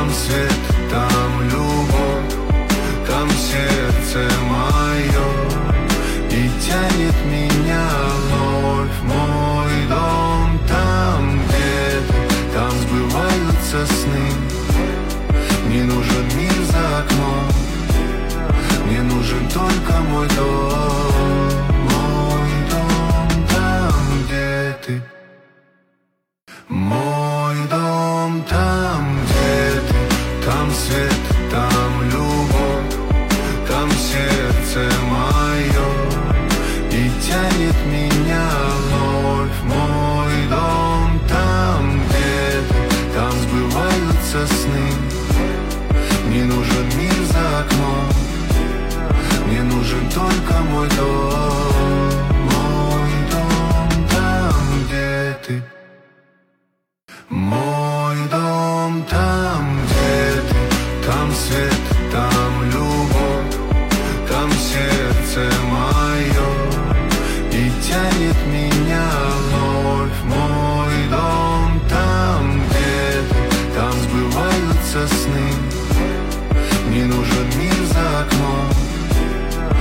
там свет, там любовь, там сердце мое, и тянет меня вновь в мой дом. Там, где ты, там сбываются сны. Не нужен мир за окном, мне нужен только мой дом. Мой дом, там, где ты. Мой дом, там, где ты, там свет, там любовь, там сердце мое, и тянет меня вновь в мой дом. Там, где ты, там сбываются сны. Не нужен мир за окном, мне нужен только мой дом. Мой дом, там, где ты. Мой дом, там, где ты, там свет, там любовь, там сердце мое, и тянет меня вновь в мой дом. Там, где ты, там сбываются сны.